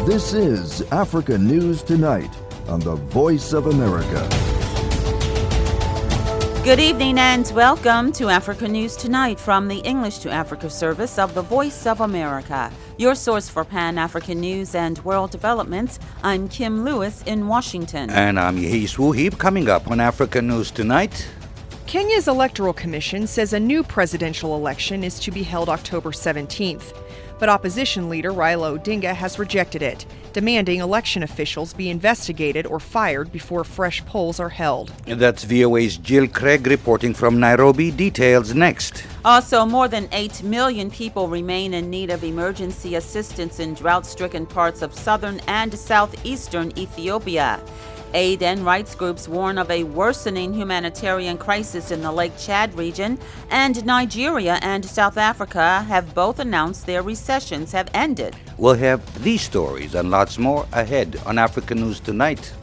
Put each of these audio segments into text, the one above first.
This is Africa News Tonight on the Voice of America. Good evening and welcome to Africa News Tonight from the English to Africa service of the Voice of America. Your source for Pan-African news and world developments. I'm Kim Lewis in Washington. And I'm Yehis Wuhib. Coming up on Africa News Tonight. Kenya's Electoral Commission says a new presidential election is to be held October 17th. But opposition leader Raila Odinga has rejected it, demanding election officials be investigated or fired before fresh polls are held. That's VOA's Jill Craig reporting from Nairobi. Details next. Also, more than 8 million people remain in need of emergency assistance in drought-stricken parts of southern and southeastern Ethiopia. Aid and rights groups warn of a worsening humanitarian crisis in the Lake Chad region, and Nigeria and South Africa have both announced their recessions have ended. We'll have these stories and lots more ahead on Africa News Tonight.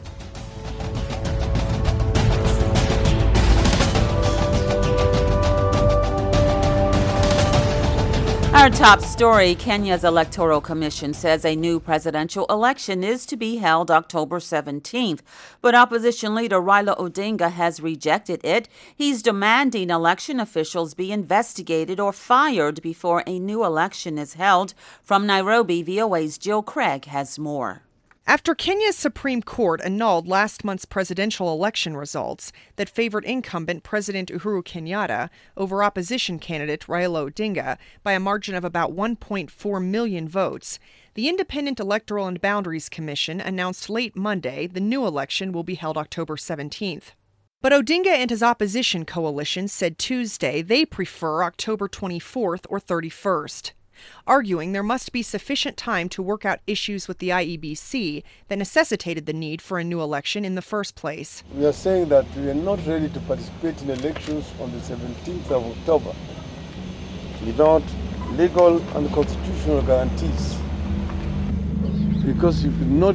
Our top story, Kenya's Electoral Commission says a new presidential election is to be held October 17th. But opposition leader Raila Odinga has rejected it. He's demanding election officials be investigated or fired before a new election is held. From Nairobi, VOA's Jill Craig has more. After Kenya's Supreme Court annulled last month's presidential election results that favored incumbent President Uhuru Kenyatta over opposition candidate Raila Odinga by a margin of about 1.4 million votes, the Independent Electoral and Boundaries Commission announced late Monday the new election will be held October 17th. But Odinga and his opposition coalition said Tuesday they prefer October 24th or 31st. Arguing there must be sufficient time to work out issues with the IEBC that necessitated the need for a new election in the first place. We are saying that we are not ready to participate in elections on the 17th of October without legal and constitutional guarantees. Because you could not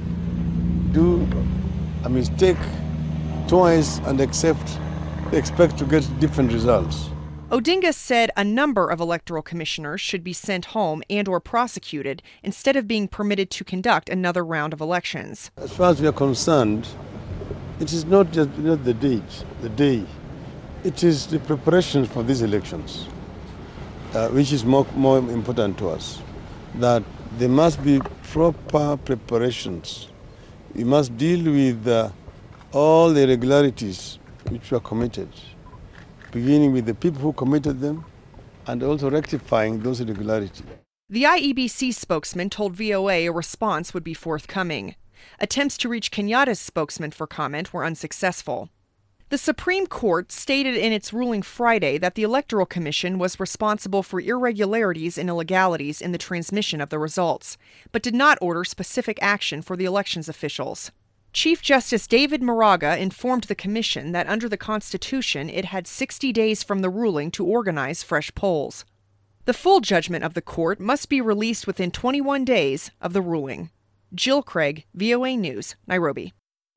do a mistake twice and expect to get different results. Odinga said a number of electoral commissioners should be sent home and or prosecuted instead of being permitted to conduct another round of elections. As far as we are concerned, it is not just the day. It is the preparations for these elections, which is more important to us. That there must be proper preparations. We must deal with all the irregularities which were committed, beginning with the people who committed them and also rectifying those irregularities. The IEBC spokesman told VOA a response would be forthcoming. Attempts to reach Kenyatta's spokesman for comment were unsuccessful. The Supreme Court stated in its ruling Friday that the Electoral Commission was responsible for irregularities and illegalities in the transmission of the results, but did not order specific action for the elections officials. Chief Justice David Maraga informed the commission that under the Constitution it had 60 days from the ruling to organize fresh polls. The full judgment of the court must be released within 21 days of the ruling. Jill Craig, VOA News, Nairobi.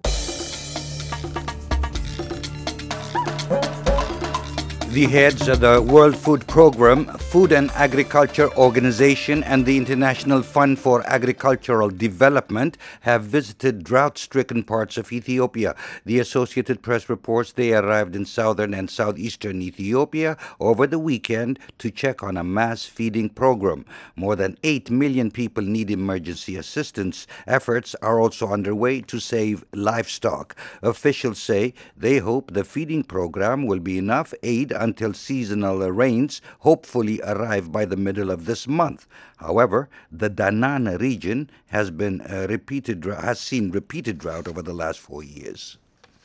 The heads of the World Food Program, Food and Agriculture Organization, and the International Fund for Agricultural Development have visited drought-stricken parts of Ethiopia. The Associated Press reports they arrived in southern and southeastern Ethiopia over the weekend to check on a mass feeding program. More than 8 million people need emergency assistance. Efforts are also underway to save livestock. Officials say they hope the feeding program will be enough aid until seasonal rains hopefully arrive by the middle of this month. However, the Danana region has seen repeated drought over the last 4 years.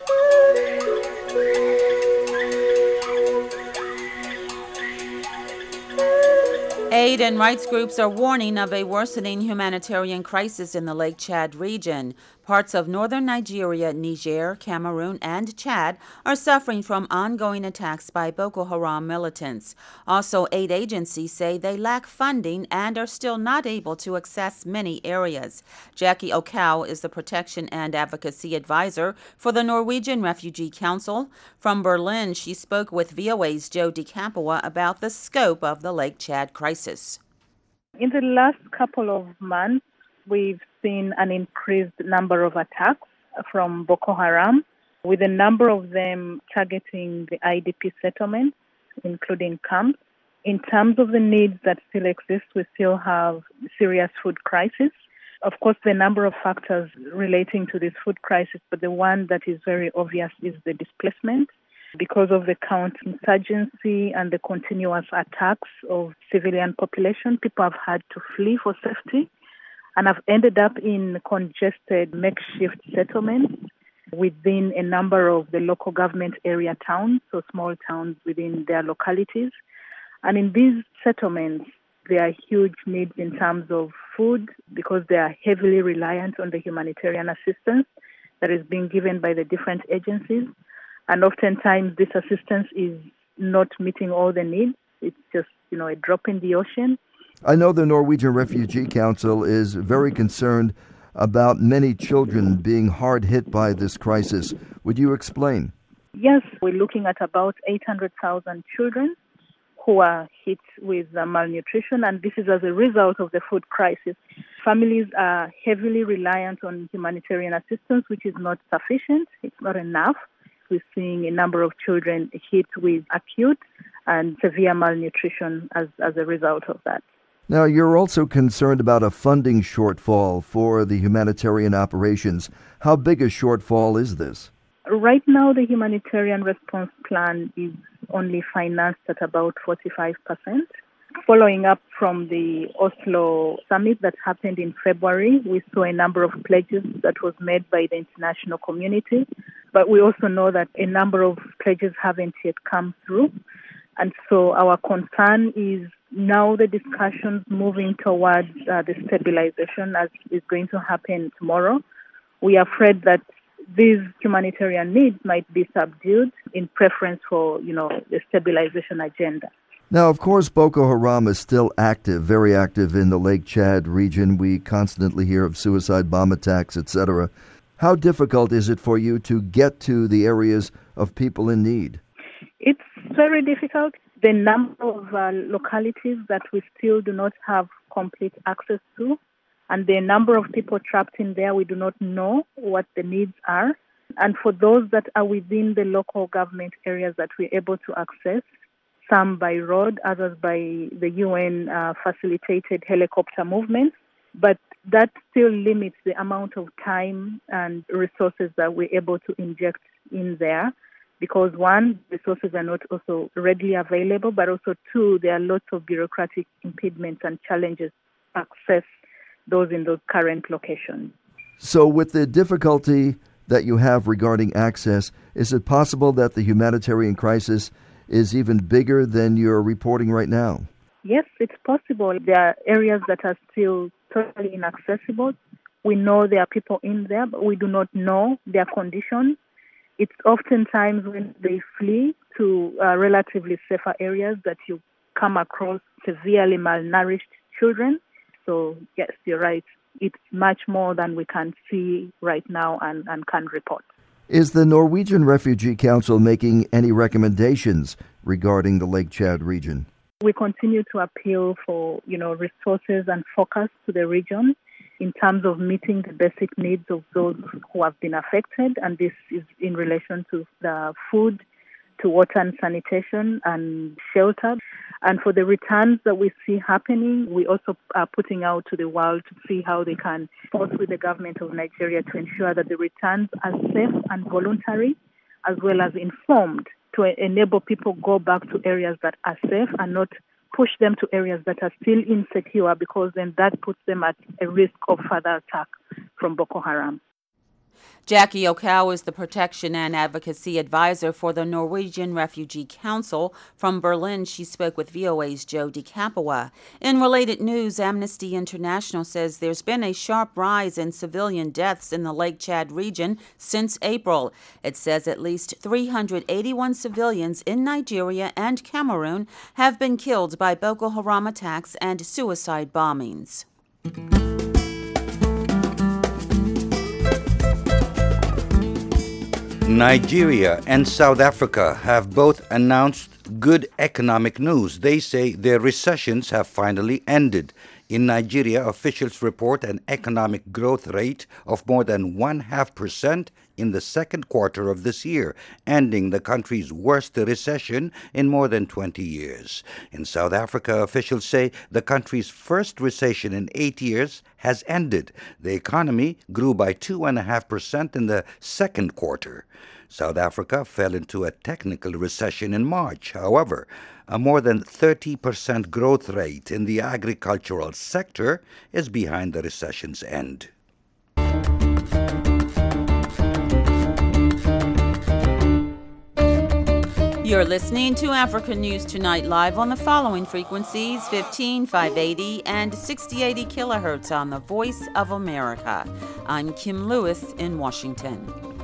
Aid and rights groups are warning of a worsening humanitarian crisis in the Lake Chad region. Parts of northern Nigeria, Niger, Cameroon, and Chad are suffering from ongoing attacks by Boko Haram militants. Also, aid agencies say they lack funding and are still not able to access many areas. Jackie Okow is the Protection and Advocacy Advisor for the Norwegian Refugee Council. From Berlin, she spoke with VOA's Joe DeCampoa about the scope of the Lake Chad crisis. In the last couple of months, we've seen an increased number of attacks from Boko Haram, with a number of them targeting the IDP settlements, including camps. In terms of the needs that still exist, we still have serious food crisis. Of course, the number of factors relating to this food crisis, but the one that is very obvious is the displacement. Because of the counterinsurgency and the continuous attacks of civilian population, people have had to flee for safety and have ended up in congested makeshift settlements within a number of the local government area towns, so small towns within their localities. And in these settlements, there are huge needs in terms of food because they are heavily reliant on the humanitarian assistance that is being given by the different agencies. And oftentimes this assistance is not meeting all the needs. It's just, a drop in the ocean. I know the Norwegian Refugee Council is very concerned about many children being hard hit by this crisis. Would you explain? Yes, we're looking at about 800,000 children who are hit with malnutrition, and this is as a result of the food crisis. Families are heavily reliant on humanitarian assistance, which is not sufficient. It's not enough. We're seeing a number of children hit with acute and severe malnutrition as a result of that. Now, you're also concerned about a funding shortfall for the humanitarian operations. How big a shortfall is this? Right now, the humanitarian response plan is only financed at about 45%. Following up from the Oslo summit that happened in February, we saw a number of pledges that was made by the international community. But we also know that a number of pledges haven't yet come through. And so our concern is now the discussions moving towards the stabilization as is going to happen tomorrow. We are afraid that these humanitarian needs might be subdued in preference for, the stabilization agenda. Now, of course, Boko Haram is still active, very active in the Lake Chad region. We constantly hear of suicide bomb attacks, etc. How difficult is it for you to get to the areas of people in need? It's very difficult. The number of localities that we still do not have complete access to, and the number of people trapped in there, we do not know what the needs are. And for those that are within the local government areas that we're able to access, some by road, others by the UN facilitated helicopter movements, but that still limits the amount of time and resources that we're able to inject in there. Because one, resources are not also readily available, but also two, there are lots of bureaucratic impediments and challenges to access those in those current locations. So with the difficulty that you have regarding access, is it possible that the humanitarian crisis is even bigger than you're reporting right now? Yes, it's possible. There are areas that are still totally inaccessible. We know there are people in there, but we do not know their conditions. It's oftentimes when they flee to relatively safer areas that you come across severely malnourished children. So, yes, you're right. It's much more than we can see right now and can report. Is the Norwegian Refugee Council making any recommendations regarding the Lake Chad region? We continue to appeal for, resources and focus to the region in terms of meeting the basic needs of those who have been affected, and this is in relation to the food, to water and sanitation and shelter. And for the returns that we see happening, we also are putting out to the world to see how they can work with the government of Nigeria to ensure that the returns are safe and voluntary, as well as informed, to enable people go back to areas that are safe and not push them to areas that are still insecure, because then that puts them at a risk of further attack from Boko Haram. Jackie Okow is the Protection and Advocacy Advisor for the Norwegian Refugee Council. From Berlin, she spoke with VOA's Joe DeCapua. In related news, Amnesty International says there's been a sharp rise in civilian deaths in the Lake Chad region since April. It says at least 381 civilians in Nigeria and Cameroon have been killed by Boko Haram attacks and suicide bombings. Nigeria and South Africa have both announced good economic news. They say their recessions have finally ended. In Nigeria, officials report an economic growth rate of more than 0.5% in the second quarter of this year, ending the country's worst recession in more than 20 years. In South Africa, officials say the country's first recession in 8 years has ended. The economy grew by 2.5% in the second quarter. South Africa fell into a technical recession in March. However, a more than 30% growth rate in the agricultural sector is behind the recession's end. You're listening to Africa News Tonight live on the following frequencies: 15580 and 6080 kilohertz on the Voice of America. I'm Kim Lewis in Washington.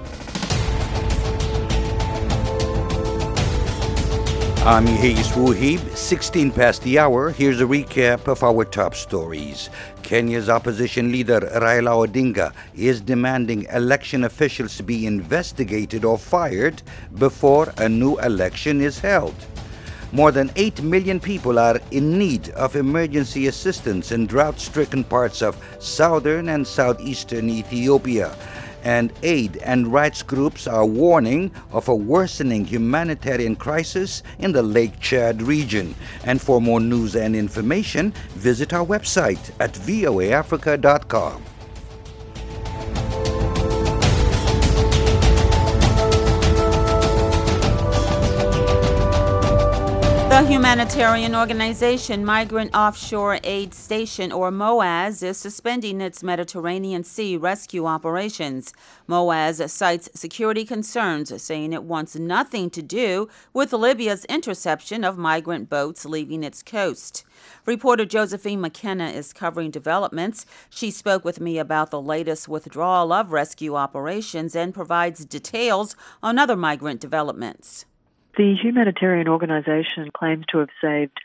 I'm Hayes Wuhib, 16 past the hour. Here's a recap of our top stories. Kenya's opposition leader Raila Odinga is demanding election officials be investigated or fired before a new election is held. More than 8 million people are in need of emergency assistance in drought-stricken parts of southern and southeastern Ethiopia. And aid and rights groups are warning of a worsening humanitarian crisis in the Lake Chad region. And for more news and information, visit our website at voaafrica.com. The humanitarian organization Migrant Offshore Aid Station, or MOAS, is suspending its Mediterranean Sea rescue operations. MOAS cites security concerns, saying it wants nothing to do with Libya's interception of migrant boats leaving its coast. Reporter Josephine McKenna is covering developments. She spoke with me about the latest withdrawal of rescue operations and provides details on other migrant developments. The humanitarian organisation claims to have saved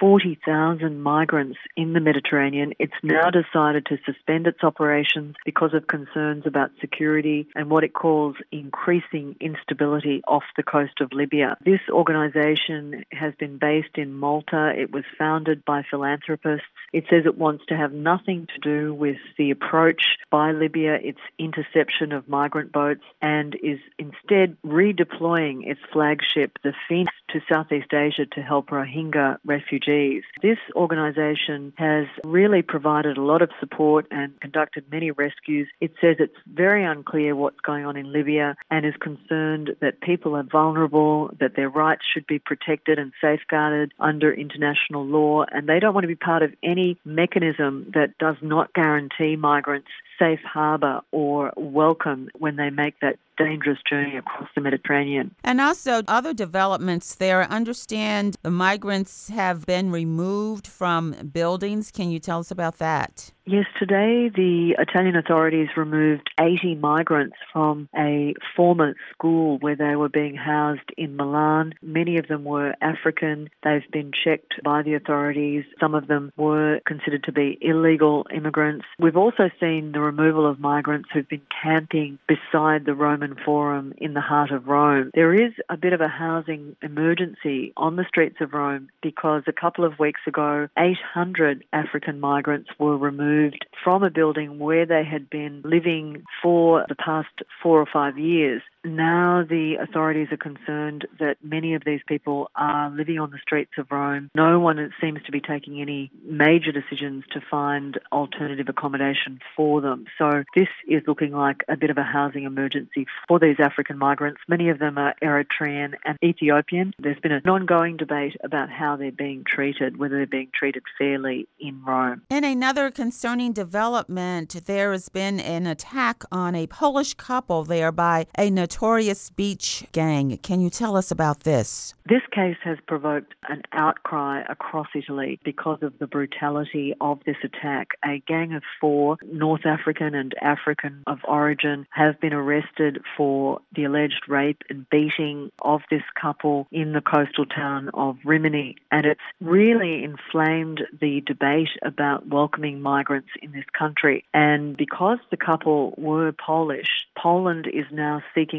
40,000 migrants in the Mediterranean. It's now decided to suspend its operations because of concerns about security and what it calls increasing instability off the coast of Libya. This organisation has been based in Malta. It was founded by philanthropists. It says it wants to have nothing to do with the approach by Libya, its interception of migrant boats, and is instead redeploying its flagship, the Phoenix, to Southeast Asia to help Rohingya refugees. This organisation has really provided a lot of support and conducted many rescues. It says it's very unclear what's going on in Libya and is concerned that people are vulnerable, that their rights should be protected and safeguarded under international law, and they don't want to be part of any mechanism that does not guarantee migrants safe harbour or welcome when they make that dangerous journey across the Mediterranean. And also other developments there. I understand the migrants have been removed from buildings. Can you tell us about that? Yes, today the Italian authorities removed 80 migrants from a former school where they were being housed in Milan. Many of them were African. They've been checked by the authorities. Some of them were considered to be illegal immigrants. We've also seen the removal of migrants who've been camping beside the Roman Forum in the heart of Rome. There is a bit of a housing emergency on the streets of Rome because a couple of weeks ago, 800 African migrants were removed from a building where they had been living for the past 4 or 5 years. Now the authorities are concerned that many of these people are living on the streets of Rome. No one seems to be taking any major decisions to find alternative accommodation for them. So this is looking like a bit of a housing emergency for these African migrants. Many of them are Eritrean and Ethiopian. There's been an ongoing debate about how they're being treated, whether they're being treated fairly in Rome. In another concerning development, there has been an attack on a Polish couple there by a notorious beach gang. Can you tell us about this? This case has provoked an outcry across Italy because of the brutality of this attack. A gang of 4 North African and African of origin have been arrested for the alleged rape and beating of this couple in the coastal town of Rimini. And it's really inflamed the debate about welcoming migrants in this country. And because the couple were Polish, Poland is now seeking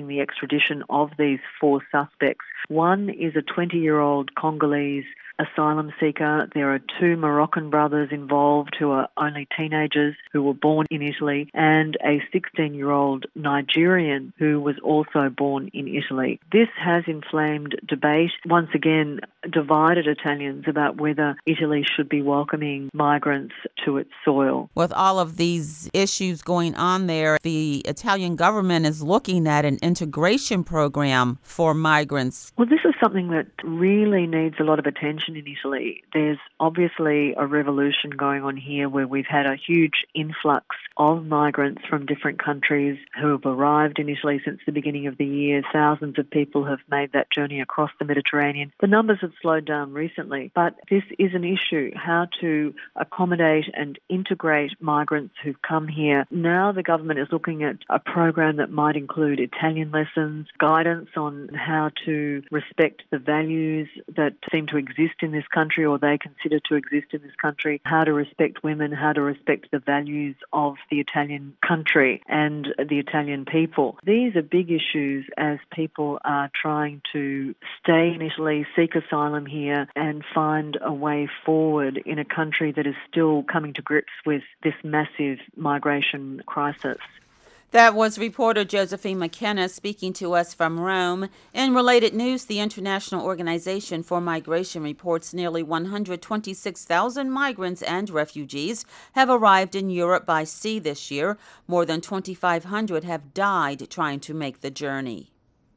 requesting the extradition of these 4 suspects. One is a 20-year-old Congolese asylum seeker. There are 2 Moroccan brothers involved who are only teenagers who were born in Italy, and a 16-year-old Nigerian who was also born in Italy. This has inflamed debate, once again divided Italians about whether Italy should be welcoming migrants to its soil. With all of these issues going on there, the Italian government is looking at an integration program for migrants. Well, this is something that really needs a lot of attention in Italy. There's obviously a revolution going on here where we've had a huge influx of migrants from different countries who have arrived in Italy since the beginning of the year. Thousands of people have made that journey across the Mediterranean. The numbers have slowed down recently, but this is an issue, how to accommodate and integrate migrants who've come here. Now the government is looking at a program that might include Italian lessons, guidance on how to respect the values that seem to exist in this country or they consider to exist in this country, how to respect women, how to respect the values of the Italian country and the Italian people. These are big issues as people are trying to stay in Italy, seek asylum here and find a way forward in a country that is still coming to grips with this massive migration crisis. That was reporter Josephine McKenna speaking to us from Rome. In related news, the International Organization for Migration reports nearly 126,000 migrants and refugees have arrived in Europe by sea this year. More than 2,500 have died trying to make the journey.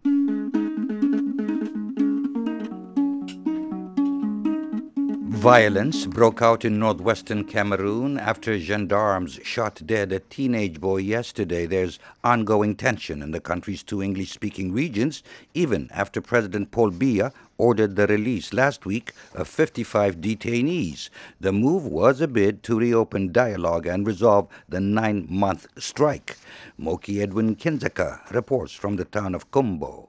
Violence broke out in northwestern Cameroon after gendarmes shot dead a teenage boy yesterday. There's ongoing tension in the country's 2 English-speaking regions, even after President Paul Biya ordered the release last week of 55 detainees. The move was a bid to reopen dialogue and resolve the 9-month strike. Moki Edwin Kinzeka reports from the town of Kumbo.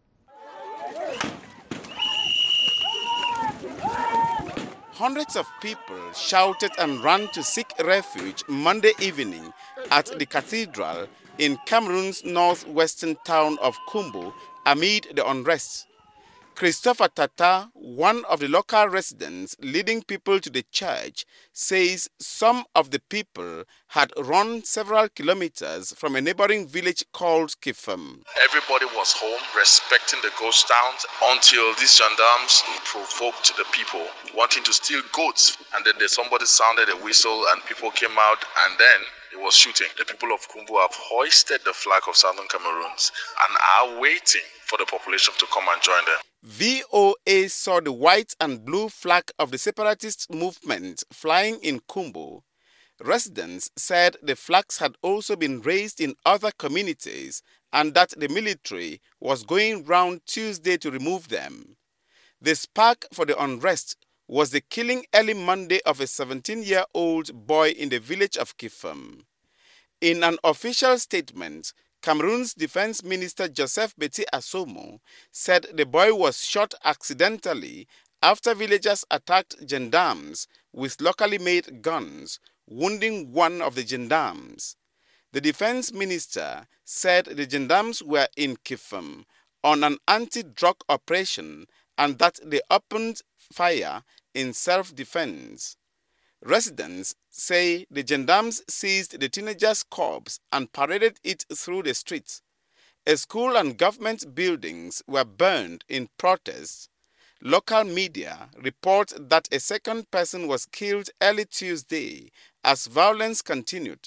Hundreds of people shouted and ran to seek refuge Monday evening at the cathedral in Cameroon's northwestern town of Kumbo amid the unrest. Christopher Tata, one of the local residents leading people to the church, says some of the people had run several kilometers from a neighboring village called Kifem. Everybody was home respecting the ghost towns until these gendarmes provoked the people wanting to steal goats, and then somebody sounded a whistle and people came out, and then it was shooting. The people of Kumbo have hoisted the flag of Southern Cameroon and are waiting for the population to come and join them. VOA saw the white and blue flag of the separatist movement flying in Kumbo. Residents said the flags had also been raised in other communities and that the military was going round Tuesday to remove them. The spark for the unrest was the killing early Monday of a 17-year-old boy in the village of Kifem. In an official statement, Cameroon's Defense Minister Joseph Beti Asomo said the boy was shot accidentally after villagers attacked gendarmes with locally made guns, wounding one of the gendarmes. The defense minister said the gendarmes were in Kifem on an anti-drug operation and that they opened fire in self-defense. Residents say the gendarmes seized the teenager's corpse and paraded it through the streets. A school and government buildings were burned in protest. Local media report that a second person was killed early Tuesday as violence continued.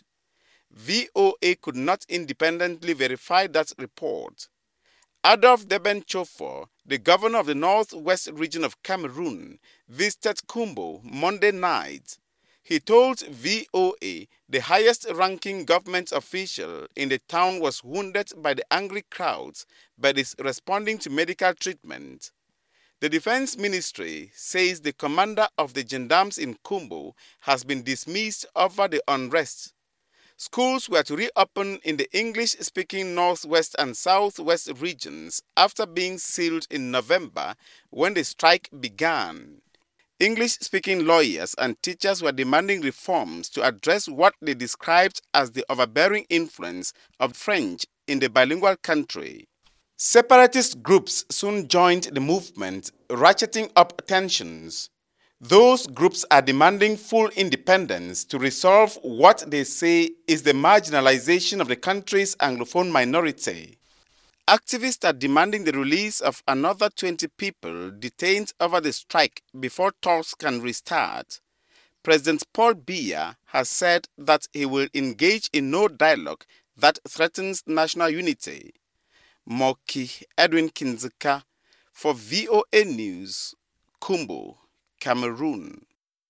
VOA could not independently verify that report. Adolf Deben Chofor, the governor of the northwest region of Cameroon, visited Kumbo Monday night. He told VOA the highest-ranking government official in the town was wounded by the angry crowds but is responding to medical treatment. The Defense Ministry says the commander of the gendarmes in Kumbo has been dismissed over the unrest. Schools were to reopen in the English-speaking northwest and southwest regions after being sealed in November when the strike began. English-speaking lawyers and teachers were demanding reforms to address what they described as the overbearing influence of French in the bilingual country. Separatist groups soon joined the movement, ratcheting up tensions. Those groups are demanding full independence to resolve what they say is the marginalization of the country's Anglophone minority. Activists are demanding the release of another 20 people detained over the strike before talks can restart. President Paul Biya has said that he will engage in no dialogue that threatens national unity. Moki Edwin Kinzeka for VOA News, Kumbo, Cameroon.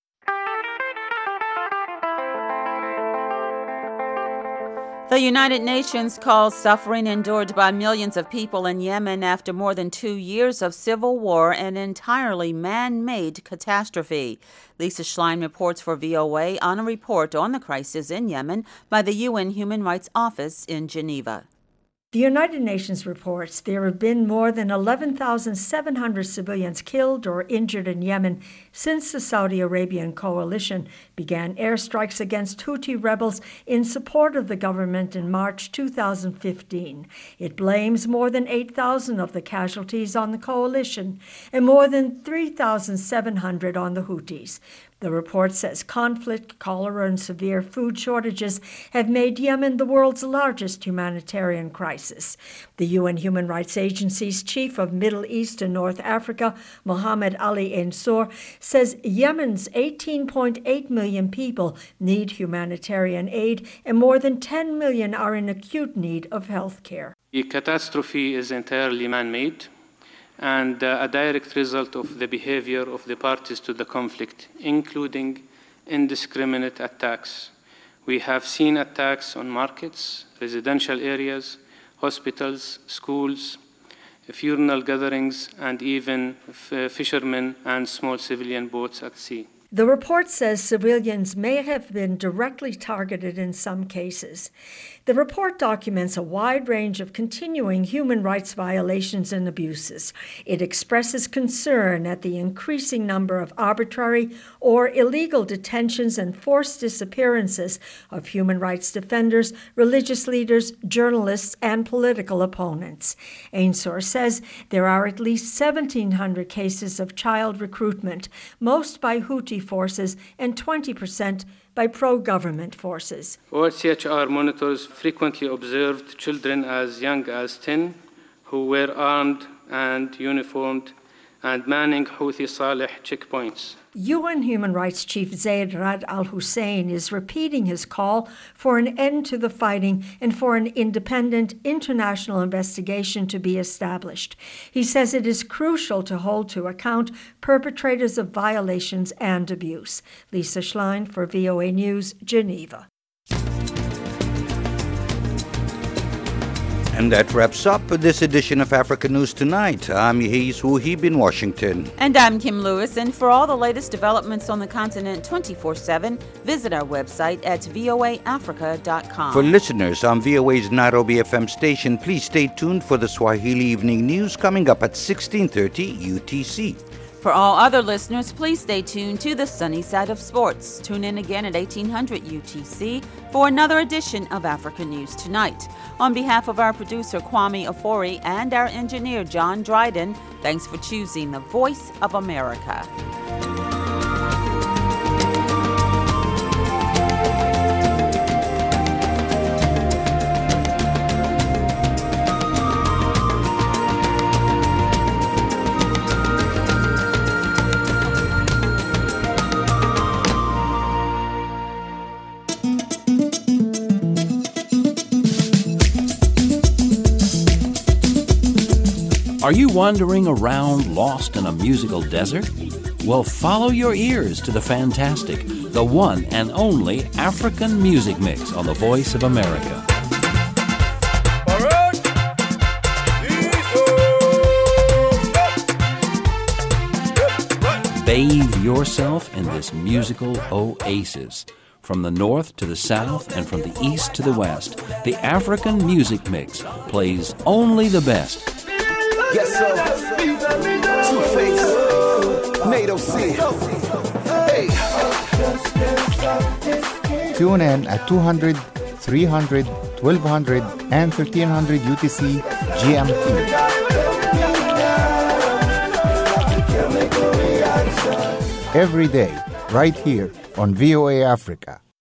The United Nations calls suffering endured by millions of people in Yemen after more than 2 years of civil war an entirely man-made catastrophe. Lisa Schlein reports for VOA on a report on the crisis in Yemen by the UN Human Rights Office in Geneva. The United Nations reports there have been more than 11,700 civilians killed or injured in Yemen since the Saudi Arabian coalition began airstrikes against Houthi rebels in support of the government in March 2015. It blames more than 8,000 of the casualties on the coalition and more than 3,700 on the Houthis. The report says conflict, cholera, and severe food shortages have made Yemen the world's largest humanitarian crisis. The UN Human Rights Agency's chief of Middle East and North Africa, Mohammed Ali Ensor, says Yemen's 18.8 million people need humanitarian aid and more than 10 million are in acute need of health care. The catastrophe is entirely man-made and a direct result of the behavior of the parties to the conflict, including indiscriminate attacks. We have seen attacks on markets, residential areas, hospitals, schools, funeral gatherings, and even fishermen and small civilian boats at sea. The report says civilians may have been directly targeted in some cases. The report documents a wide range of continuing human rights violations and abuses. It expresses concern at the increasing number of arbitrary or illegal detentions and forced disappearances of human rights defenders, religious leaders, journalists, and political opponents. Ainsor says there are at least 1,700 cases of child recruitment, most by Houthi forces and 20% by pro-government forces. OHCHR monitors frequently observed children as young as 10 who were armed and uniformed and manning Houthi Saleh checkpoints. UN Human Rights Chief Zaid Rad al-Hussein is repeating his call for an end to the fighting and for an independent international investigation to be established. He says it is crucial to hold to account perpetrators of violations and abuse. Lisa Schlein for VOA News, Geneva. And that wraps up this edition of Africa News Tonight. I'm Yehiz Wuhib in Washington. And I'm Kim Lewis. And for all the latest developments on the continent 24/7, visit our website at voaafrica.com. For listeners on VOA's Nairobi FM station, please stay tuned for the Swahili Evening News coming up at 16:30 UTC. For all other listeners, please stay tuned to the sunny side of sports. Tune in again at 1800 UTC for another edition of Africa News Tonight. On behalf of our producer Kwame Ofori and our engineer John Dryden, thanks for choosing the Voice of America. Are you wandering around lost in a musical desert? Well, follow your ears to the fantastic, the one and only African Music Mix on the Voice of America. Bathe yourself in this musical oasis. From the north to the south and from the east to the west, the African Music Mix plays only the best. Yes, sir. Two-Face, NATO C. Hey. Tune in at 200, 300, 1200 and 1300 UTC GMT. Every day, right here on VOA Africa.